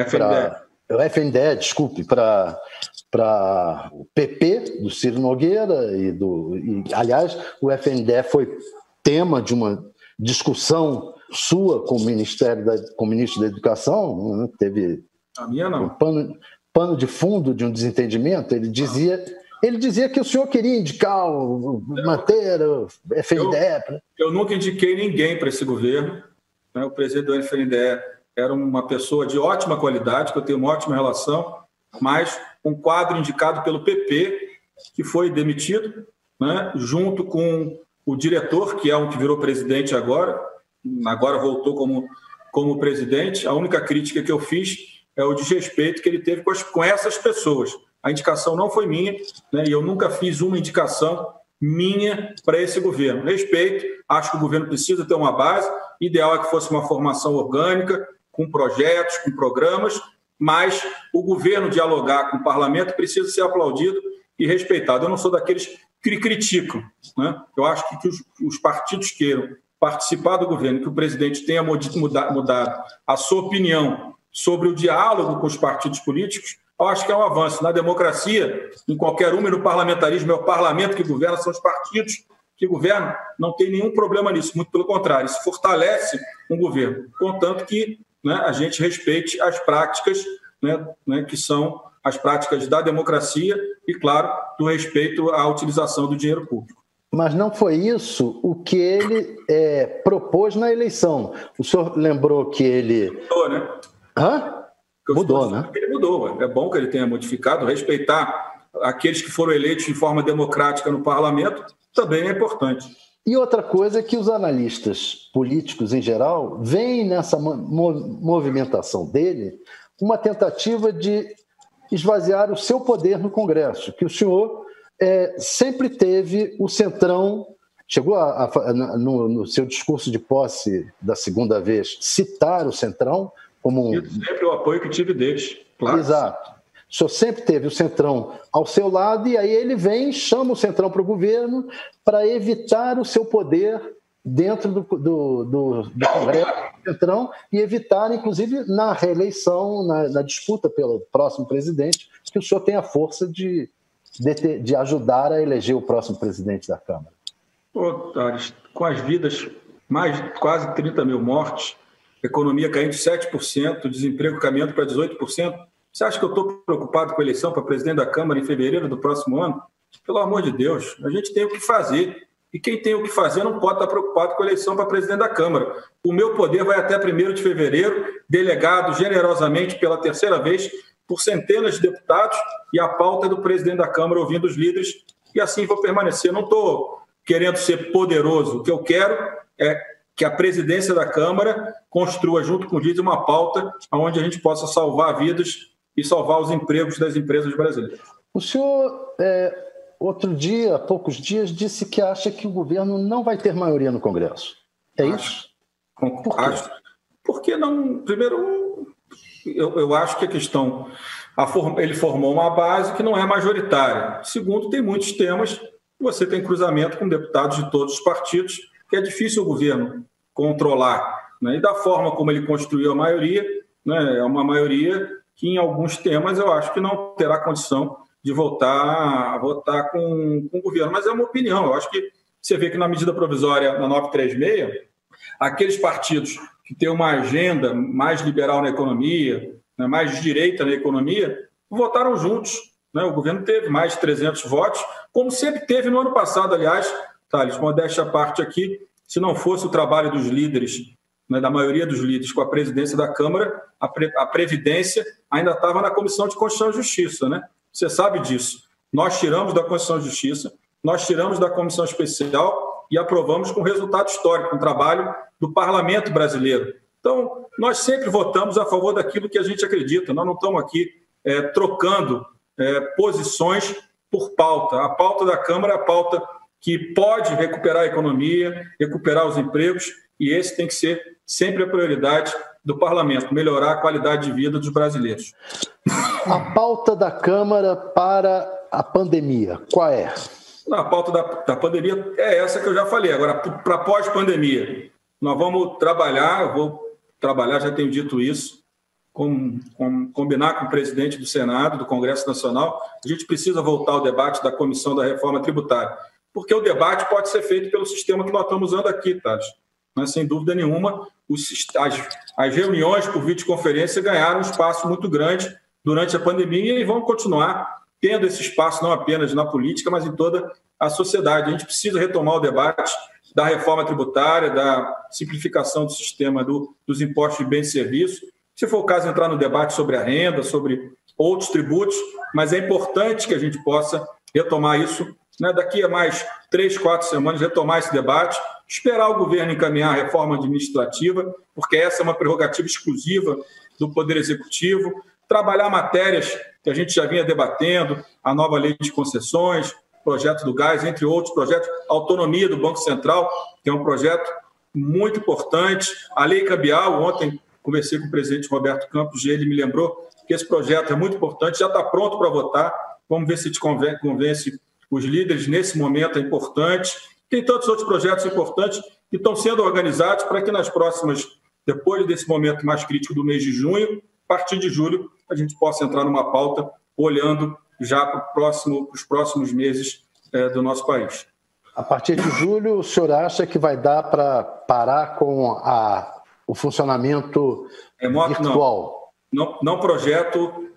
o FNDE, desculpe, para o PP do Ciro Nogueira aliás, o FNDE foi tema de uma discussão sua com o ministro da Educação, né? Teve a minha não. Um pano de fundo de um desentendimento. Ele dizia que o senhor queria indicar, manter o FNDE. Eu nunca indiquei ninguém para esse governo, né? O presidente do FNDE era uma pessoa de ótima qualidade, que eu tenho uma ótima relação, mas um quadro indicado pelo PP, que foi demitido, né, junto com o diretor, que é um que virou presidente agora voltou como presidente. A única crítica que eu fiz é o desrespeito que ele teve com essas pessoas. A indicação não foi minha, né, e eu nunca fiz uma indicação minha para esse governo. Respeito, acho que o governo precisa ter uma base, ideal é que fosse uma formação orgânica, com projetos, com programas, mas o governo dialogar com o parlamento precisa ser aplaudido e respeitado. Eu não sou daqueles que criticam, né? Eu acho que os partidos queiram participar do governo, que o presidente tenha mudado a sua opinião sobre o diálogo com os partidos políticos, eu acho que é um avanço. Na democracia, em qualquer uma, e no parlamentarismo, é o parlamento que governa, são os partidos que governam, não tem nenhum problema nisso, muito pelo contrário, isso fortalece um governo, contanto que, né, a gente respeite as práticas, né, que são as práticas da democracia e, claro, do respeito à utilização do dinheiro público. Mas não foi isso o que ele propôs na eleição. O senhor lembrou que ele... Mudou, né? Mudou, né? Ele mudou. É bom que ele tenha modificado. Respeitar aqueles que foram eleitos de forma democrática no parlamento também é importante. E outra coisa é que os analistas políticos, em geral, veem nessa movimentação dele uma tentativa de esvaziar o seu poder no Congresso, que o senhor sempre teve o Centrão, chegou no seu discurso de posse da segunda vez, citar o Centrão como sempre o apoio que tive deles, claro. Exato. O senhor sempre teve o Centrão ao seu lado e aí ele vem, chama o Centrão para o governo para evitar o seu poder dentro do Congresso do Centrão e evitar, inclusive, na reeleição, na disputa pelo próximo presidente, que o senhor tenha a força de ajudar a eleger o próximo presidente da Câmara. Thales, com as vidas, mais de quase 30 mil mortes, economia caindo de 7%, desemprego caminhando para 18%, você acha que eu estou preocupado com a eleição para presidente da Câmara em fevereiro do próximo ano? Pelo amor de Deus, a gente tem o que fazer. E quem tem o que fazer não pode estar preocupado com a eleição para presidente da Câmara. O meu poder vai até 1º de fevereiro, delegado generosamente pela terceira vez por centenas de deputados, e a pauta é do presidente da Câmara, ouvindo os líderes, e assim vou permanecer. Não estou querendo ser poderoso. O que eu quero é que a presidência da Câmara construa, junto com o líder, uma pauta onde a gente possa salvar vidas e salvar os empregos das empresas brasileiras. O senhor, outro dia, há poucos dias, disse que acha que o governo não vai ter maioria no Congresso. Isso? Acho. Porque não... Primeiro, eu acho que a questão... Ele formou uma base que não é majoritária. Segundo, tem muitos temas que você tem cruzamento com deputados de todos os partidos, que é difícil o governo controlar, né? E da forma como ele construiu a maioria, né, é uma maioria que em alguns temas eu acho que não terá condição de voltar a votar com o governo. Mas é uma opinião. Eu acho que você vê que na medida provisória, na 936, aqueles partidos que têm uma agenda mais liberal na economia, né, mais de direita na economia, votaram juntos. Né? O governo teve mais de 300 votos, como sempre teve no ano passado, aliás, Thales, modéstia à parte aqui, se não fosse o trabalho dos líderes, né, da maioria dos líderes com a presidência da Câmara, a Previdência ainda estava na Comissão de Constituição e Justiça. Né? Você sabe disso. Nós tiramos da Constituição e Justiça, nós tiramos da Comissão Especial e aprovamos com resultado histórico, um trabalho do Parlamento brasileiro. Então, nós sempre votamos a favor daquilo que a gente acredita. Nós não estamos aqui trocando posições por pauta. A pauta da Câmara é a pauta que pode recuperar a economia, recuperar os empregos, e esse tem que ser sempre a prioridade do Parlamento, melhorar a qualidade de vida dos brasileiros. A pauta da Câmara para a pandemia, qual é? A pauta da pandemia é essa que eu já falei. Agora, para pós-pandemia, nós vamos trabalhar, eu vou trabalhar, já tenho dito isso, combinar com o presidente do Senado, do Congresso Nacional. A gente precisa voltar ao debate da Comissão da Reforma Tributária, porque o debate pode ser feito pelo sistema que nós estamos usando aqui, Thales. Mas, sem dúvida nenhuma, as reuniões por videoconferência ganharam um espaço muito grande durante a pandemia e vão continuar tendo esse espaço não apenas na política, mas em toda a sociedade. A gente precisa retomar o debate da reforma tributária, da simplificação do sistema dos impostos de bens e serviços. Se for o caso, entrar no debate sobre a renda, sobre outros tributos, mas é importante que a gente possa retomar isso, né, daqui a mais 3, 4 semanas, retomar esse debate, esperar o governo encaminhar a reforma administrativa, porque essa é uma prerrogativa exclusiva do Poder Executivo, trabalhar matérias que a gente já vinha debatendo, a nova lei de concessões, projeto do gás, entre outros projetos, a autonomia do Banco Central, que é um projeto muito importante, a lei cambial. Ontem conversei com o presidente Roberto Campos e ele me lembrou que esse projeto é muito importante, já está pronto para votar, vamos ver se te convence os líderes nesse momento, é importante. Tem tantos outros projetos importantes que estão sendo organizados para que nas próximas, depois desse momento mais crítico do mês de junho, a partir de julho, a gente possa entrar numa pauta olhando já para os próximos meses do nosso país. A partir de julho, o senhor acha que vai dar para parar com o funcionamento virtual? Não projeto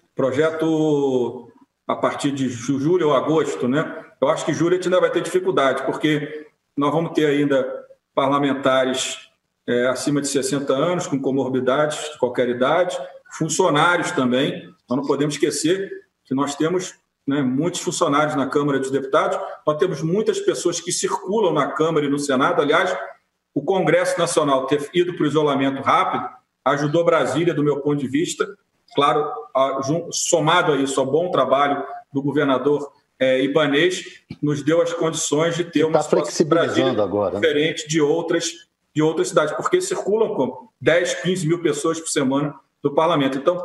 a partir de julho ou agosto, né? Eu acho que julho a gente ainda vai ter dificuldade, porque nós vamos ter ainda parlamentares acima de 60 anos, com comorbidades de qualquer idade, funcionários também. Nós não podemos esquecer que nós temos, né, muitos funcionários na Câmara dos Deputados, nós temos muitas pessoas que circulam na Câmara e no Senado. Aliás, o Congresso Nacional ter ido para o isolamento rápido ajudou Brasília, do meu ponto de vista, claro, somado a isso, ao bom trabalho do governador Ibanez, nos deu as condições de ter uma situação flexibilizando agora, diferente de outras cidades, porque circulam com 10, 15 mil pessoas por semana do parlamento. Então,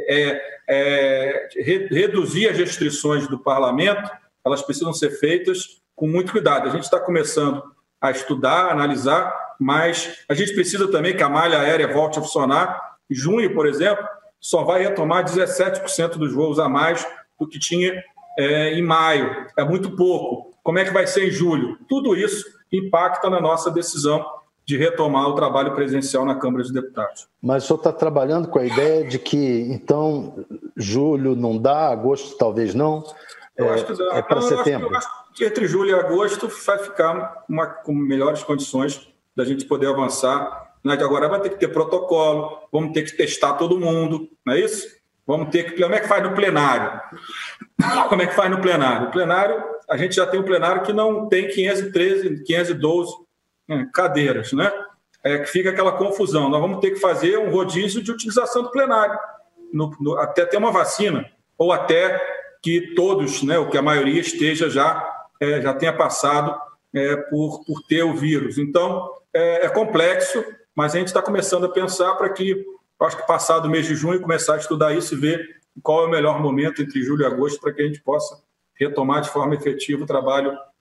reduzir as restrições do parlamento, elas precisam ser feitas com muito cuidado. A gente está começando a estudar, a analisar, mas a gente precisa também que a malha aérea volte a funcionar. Em junho, por exemplo, só vai retomar 17% dos voos a mais do que tinha em maio. É muito pouco. Como é que vai ser em julho? Tudo isso impacta na nossa decisão de retomar o trabalho presencial na Câmara dos Deputados. Mas o senhor está trabalhando com a ideia de que, então, julho não dá, agosto talvez não? Eu acho que dá. Para setembro? Eu acho que entre julho e agosto vai ficar com melhores condições da gente poder avançar. Agora vai ter que ter protocolo, vamos ter que testar todo mundo, não é isso? Vamos ter que... Como é que faz no plenário? Como é que faz no plenário? O plenário, a gente já tem um plenário que não tem 513, 512 cadeiras, né? Que fica aquela confusão. Nós vamos ter que fazer um rodízio de utilização do plenário, até ter uma vacina, ou até que todos, né, ou que a maioria esteja já tenha passado por ter o vírus. Então, é complexo, mas a gente está começando a pensar para que, acho que passado o mês de junho, começar a estudar isso e ver qual é o melhor momento entre julho e agosto para que a gente possa retomar de forma efetiva o trabalho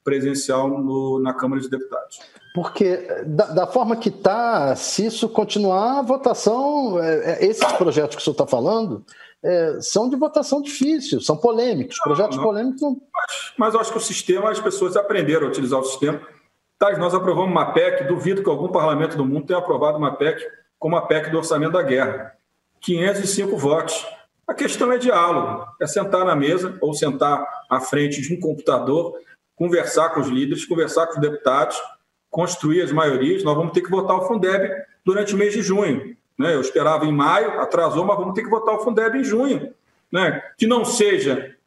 presencial na Câmara de Deputados. Porque, da forma que está, se isso continuar, a votação, esses projetos que o senhor está falando, são de votação difícil, são polêmicos, projetos polêmicos. Não... Mas eu acho que o sistema, as pessoas aprenderam a utilizar o sistema. Nós aprovamos uma PEC, duvido que algum parlamento do mundo tenha aprovado uma PEC como a PEC do orçamento da guerra. 505 votos. A questão é diálogo, é sentar na mesa ou sentar à frente de um computador, conversar com os líderes, conversar com os deputados, construir as maiorias. Nós vamos ter que votar o Fundeb durante o mês de junho. Eu esperava em maio, atrasou, mas vamos ter que votar o Fundeb em junho. Que não seja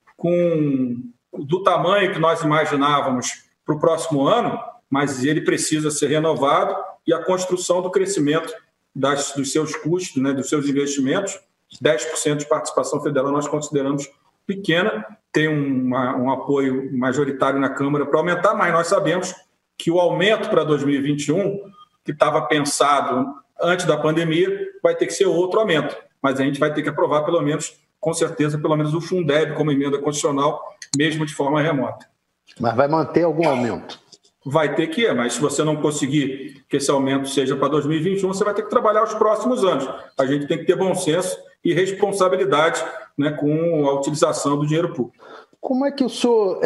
do tamanho que nós imaginávamos para o próximo ano, mas ele precisa ser renovado e a construção do crescimento dos seus custos, dos seus investimentos, 10% de participação federal nós consideramos pequena, tem um apoio majoritário na Câmara para aumentar, mas nós sabemos que o aumento para 2021, que estava pensado antes da pandemia, vai ter que ser outro aumento, mas a gente vai ter que aprovar pelo menos, com certeza, pelo menos o Fundeb como emenda constitucional, mesmo de forma remota. Mas vai manter algum aumento? Vai ter que, mas se você não conseguir que esse aumento seja para 2021, você vai ter que trabalhar os próximos anos. A gente tem que ter bom senso e responsabilidade com a utilização do dinheiro público. Como é que o senhor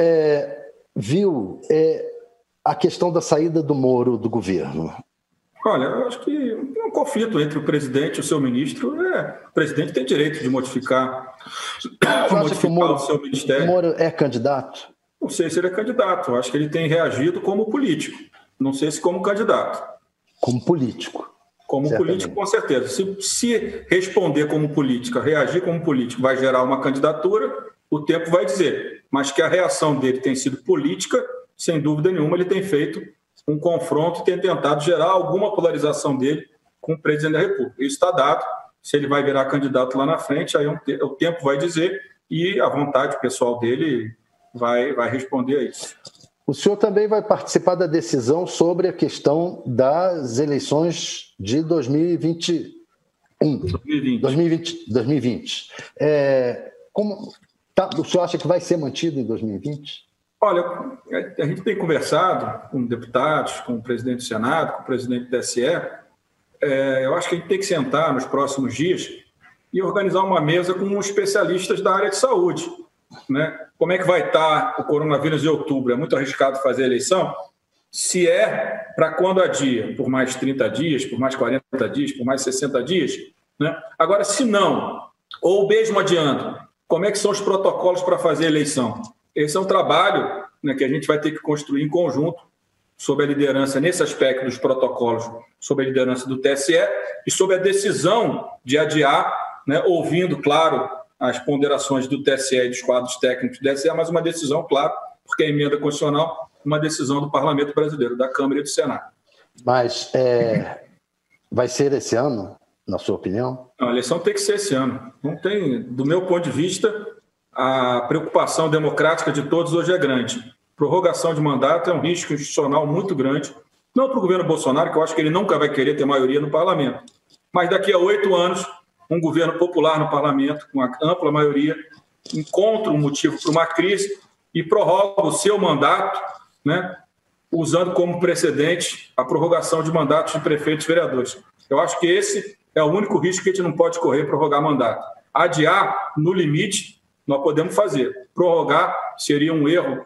viu a questão da saída do Moro do governo? Olha, eu acho que é um conflito entre o presidente e o seu ministro. O presidente tem direito de modificar o seu ministério. O Moro é candidato? Não sei se ele é candidato. Eu acho que ele tem reagido como político. Não sei se como candidato. Como político. Como certamente. Político, com certeza. Se responder como política, reagir como político, vai gerar uma candidatura, o tempo vai dizer. Mas que a reação dele tem sido política, sem dúvida nenhuma, ele tem feito um confronto e tem tentado gerar alguma polarização dele com o presidente da República. Isso está dado. Se ele vai virar candidato lá na frente, aí o tempo vai dizer e a vontade pessoal dele vai responder a isso. O senhor também vai participar da decisão sobre a questão das eleições de 2020. O senhor acha que vai ser mantido em 2020? Olha, a gente tem conversado com deputados, com o presidente do Senado, com o presidente do TSE. Eu acho que a gente tem que sentar nos próximos dias e organizar uma mesa com especialistas da área de saúde. Como é que vai estar o coronavírus em outubro? É muito arriscado fazer a eleição? Se para quando adia? Por mais 30 dias, por mais 40 dias, por mais 60 dias? Agora, se não, ou mesmo adiando, como é que são os protocolos para fazer a eleição? Esse é um trabalho que a gente vai ter que construir em conjunto, sob a liderança, nesse aspecto dos protocolos, sob a liderança do TSE e sob a decisão de adiar, ouvindo, claro, as ponderações do TSE e dos quadros técnicos do TSE, mas uma decisão, claro, porque a emenda constitucional, uma decisão do Parlamento Brasileiro, da Câmara e do Senado. Mas vai ser esse ano, na sua opinião? Não, a eleição tem que ser esse ano. Não tem, do meu ponto de vista, a preocupação democrática de todos hoje é grande. Prorrogação de mandato é um risco institucional muito grande, não para o governo Bolsonaro, que eu acho que ele nunca vai querer ter maioria no parlamento, mas daqui a 8 anos, um governo popular no parlamento, com uma ampla maioria, encontra um motivo para uma crise e prorroga o seu mandato, usando como precedente a prorrogação de mandatos de prefeitos e vereadores. Eu acho que esse é o único risco que a gente não pode correr, prorrogar mandato. Adiar, no limite, nós podemos fazer. Prorrogar seria um erro,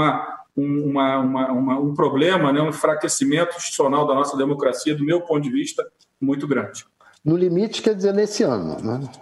um problema, um enfraquecimento institucional da nossa democracia, do meu ponto de vista, muito grande. No limite quer dizer nesse ano,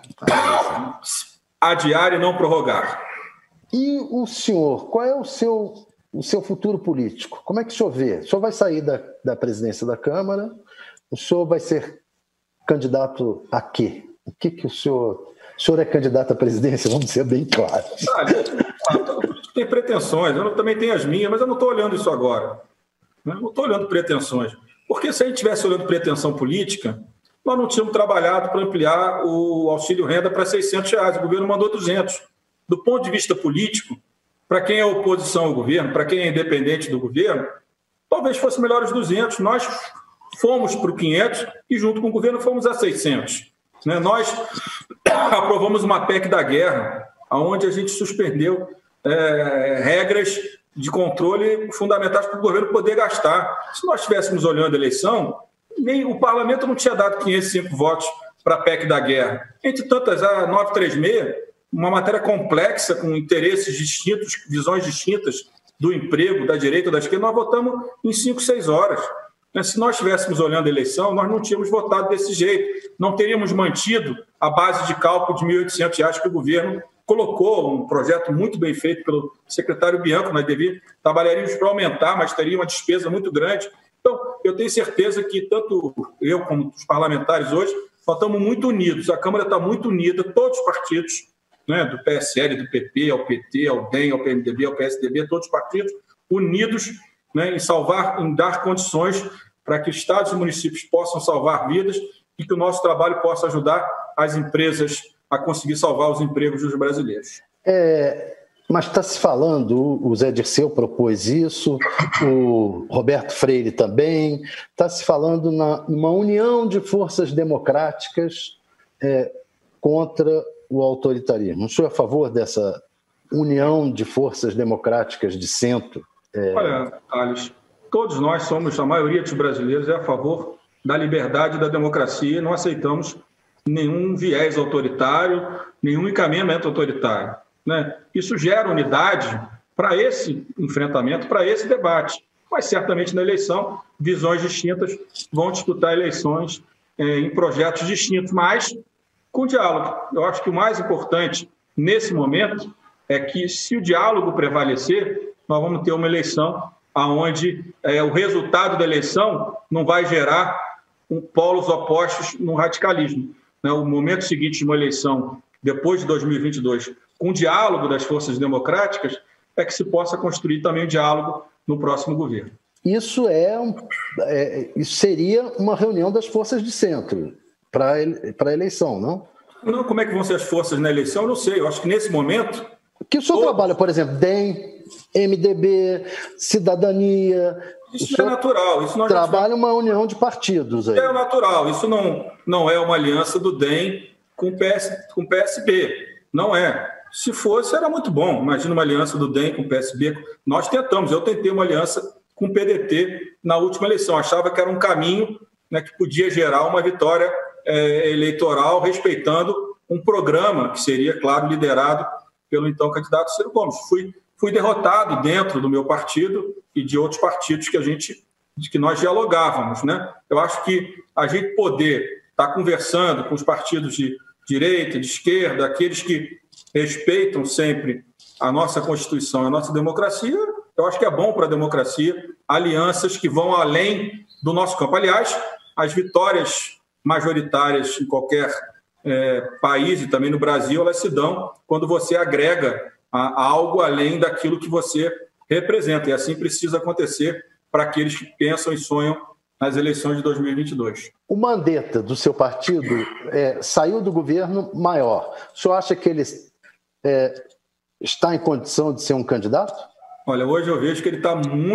Adiar e não prorrogar. E o senhor, qual é o seu futuro político? Como é que o senhor vê? O senhor vai sair da presidência da Câmara? O senhor vai ser candidato a quê? O que o senhor... O senhor é candidato à presidência? Vamos ser bem claros. Tem pretensões, eu também tenho as minhas, mas eu não estou olhando isso agora. Eu não estou olhando pretensões. Porque se a gente estivesse olhando pretensão política, nós não tínhamos trabalhado para ampliar o auxílio-renda para R$600. O governo mandou 200. Do ponto de vista político, para quem é oposição ao governo, para quem é independente do governo, talvez fosse melhor os 200. Nós fomos para o 500 e, junto com o governo, fomos a 600. Nós aprovamos uma PEC da guerra, onde a gente suspendeu regras de controle fundamentais para o governo poder gastar. Se nós estivéssemos olhando a eleição, nem o parlamento não tinha dado 505 votos para a PEC da guerra. Entre tantas, a 936, uma matéria complexa, com interesses distintos, visões distintas do emprego, da direita ou da esquerda, nós votamos em 5, 6 horas. Se nós estivéssemos olhando a eleição, nós não tínhamos votado desse jeito. Não teríamos mantido a base de cálculo de R$ 1.800 que o governo colocou, um projeto muito bem feito pelo secretário Bianco. Nós trabalharíamos para aumentar, mas teria uma despesa muito grande. Então, eu tenho certeza que tanto eu como os parlamentares hoje, nós estamos muito unidos. A Câmara está muito unida, todos os partidos, né, do PSL, do PP, ao PT, ao DEM, ao PMDB, ao PSDB, todos os partidos unidos, né, em dar condições para que estados e municípios possam salvar vidas e que o nosso trabalho possa ajudar as empresas a conseguir salvar os empregos dos brasileiros. Mas está se falando, o Zé Dirceu propôs isso, o Roberto Freire também, está se falando numa união de forças democráticas contra o autoritarismo. O senhor é a favor dessa união de forças democráticas de centro? Olha, Thales, todos nós somos, a maioria dos brasileiros é a favor da liberdade e da democracia e não aceitamos nenhum viés autoritário, nenhum encaminhamento autoritário, né? Isso gera unidade para esse enfrentamento, para esse debate. Mas certamente na eleição, visões distintas vão disputar eleições em projetos distintos, mas com diálogo. Eu acho que o mais importante nesse momento é que, se o diálogo prevalecer, nós vamos ter uma eleição onde o resultado da eleição não vai gerar polos opostos no radicalismo. O momento seguinte de uma eleição, depois de 2022, com o diálogo das forças democráticas, é que se possa construir também o diálogo no próximo governo. Isso seria uma reunião das forças de centro para a eleição, não? Não, como é que vão ser as forças na eleição? Eu não sei. Eu acho que nesse momento... Que o senhor trabalha, por exemplo, DEM, MDB, Cidadania... Isso é natural. Isso não trabalha uma união de partidos aí. É natural. Isso não é uma aliança do DEM com o PSB. Não é. Se fosse, era muito bom. Imagina uma aliança do DEM com o PSB. Nós tentamos. Eu tentei uma aliança com o PDT na última eleição. Achava que era um caminho, né, que podia gerar uma vitória eleitoral, respeitando um programa que seria, claro, liderado pelo então candidato Ciro Gomes. Fui derrotado dentro do meu partido e de outros partidos que nós dialogávamos, né? Eu acho que a gente poder estar conversando com os partidos de direita, de esquerda, aqueles que respeitam sempre a nossa Constituição, a nossa democracia, eu acho que é bom para a democracia, alianças que vão além do nosso campo. Aliás, as vitórias majoritárias em qualquer país e também no Brasil, elas se dão quando você agrega algo além daquilo que você representa. E assim precisa acontecer para aqueles que pensam e sonham nas eleições de 2022. O Mandetta, do seu partido, saiu do governo maior. O senhor acha que ele está em condição de ser um candidato? Olha, hoje eu vejo que ele está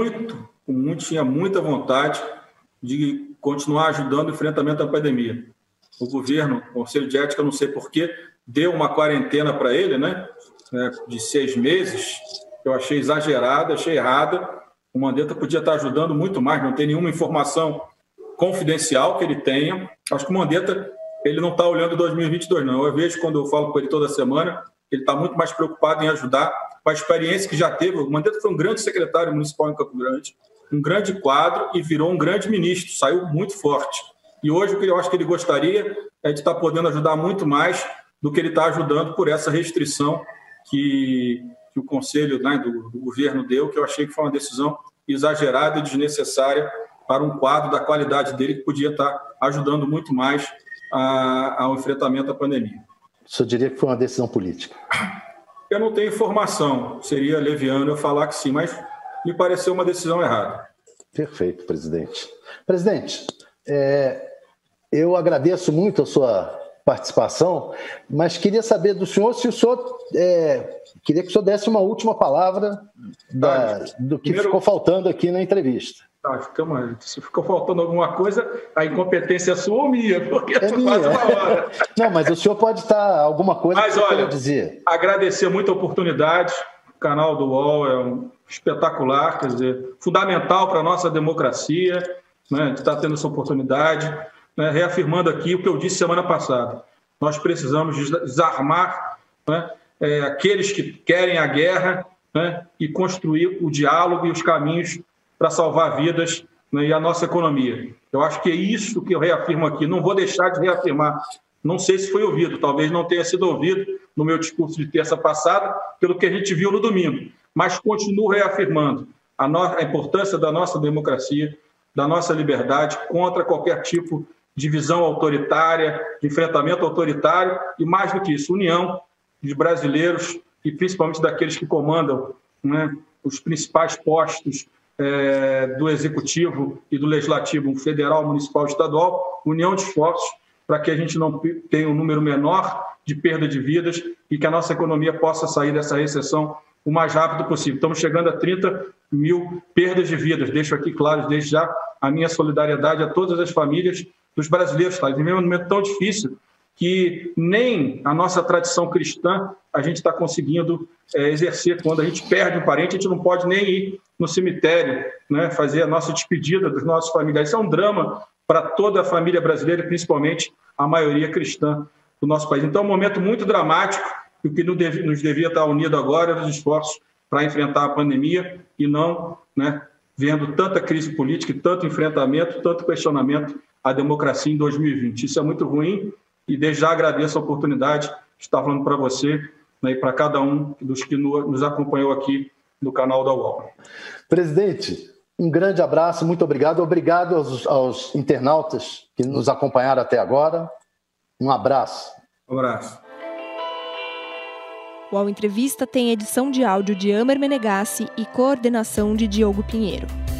tinha muita vontade de continuar ajudando o enfrentamento da pandemia. O governo, o Conselho de Ética, não sei porquê, deu uma quarentena para ele, né, de 6 meses. Eu achei exagerada, achei errada. O Mandetta podia estar ajudando muito mais, não tem nenhuma informação confidencial que ele tenha. Acho que o Mandetta, ele não está olhando 2022, não. Eu vejo, quando eu falo com ele toda semana, ele está muito mais preocupado em ajudar, com a experiência que já teve. O Mandetta foi um grande secretário municipal em Campo Grande, um grande quadro e virou um grande ministro, saiu muito forte. E hoje o que eu acho que ele gostaria é de estar podendo ajudar muito mais do que ele está ajudando por essa restrição que o Conselho, né, do governo deu, que eu achei que foi uma decisão exagerada e desnecessária para um quadro da qualidade dele que podia estar ajudando muito mais ao enfrentamento da pandemia. O senhor diria que foi uma decisão política? Eu não tenho informação, seria leviano eu falar que sim, mas me pareceu uma decisão errada. Perfeito, presidente. Presidente, eu agradeço muito a sua participação, mas queria saber do senhor se o senhor queria que o senhor desse uma última palavra do que ficou faltando aqui na entrevista. Se ficou faltando alguma coisa, a incompetência é sua ou minha, porque é quase uma hora. Não, mas o senhor pode estar alguma coisa que eu quero dizer. Agradecer muito a oportunidade, canal do UOL é espetacular, quer dizer, fundamental para a nossa democracia, né, de estar tendo essa oportunidade, né, reafirmando aqui o que eu disse semana passada. Nós precisamos desarmar, né, aqueles que querem a guerra, né, e construir o diálogo e os caminhos para salvar vidas, né, e a nossa economia. Eu acho que é isso que eu reafirmo aqui. Não vou deixar de reafirmar. Não sei se foi ouvido, talvez não tenha sido ouvido no meu discurso de terça passada, pelo que a gente viu no domingo. Mas continuo reafirmando a importância da nossa democracia, da nossa liberdade, contra qualquer tipo de visão autoritária, de enfrentamento autoritário e, mais do que isso, união de brasileiros e principalmente daqueles que comandam, né, os principais postos do Executivo e do Legislativo, federal, municipal e estadual, união de esforços para que a gente não tenha um número menor de perda de vidas e que a nossa economia possa sair dessa recessão o mais rápido possível. Estamos chegando a 30 mil perdas de vidas. Deixo aqui claro, desde já, a minha solidariedade a todas as famílias dos brasileiros. Tá? Vivemos um momento tão difícil que nem a nossa tradição cristã a gente está conseguindo exercer. Quando a gente perde um parente, a gente não pode nem ir no cemitério, né, fazer a nossa despedida dos nossos familiares. Isso é um drama para toda a família brasileira, principalmente a maioria cristã do nosso país. Então, é um momento muito dramático, e o que nos devia estar unido agora eram os esforços para enfrentar a pandemia e não, né, vendo tanta crise política, tanto enfrentamento, tanto questionamento à democracia em 2020. Isso é muito ruim e desde já agradeço a oportunidade de estar falando para você, né, e para cada um dos que nos acompanhou aqui no canal da UOL. Presidente, um grande abraço, muito obrigado. Obrigado aos internautas que nos acompanharam até agora. Um abraço. Um abraço. O UOL Entrevista tem edição de áudio de Amer Menegassi e coordenação de Diogo Pinheiro.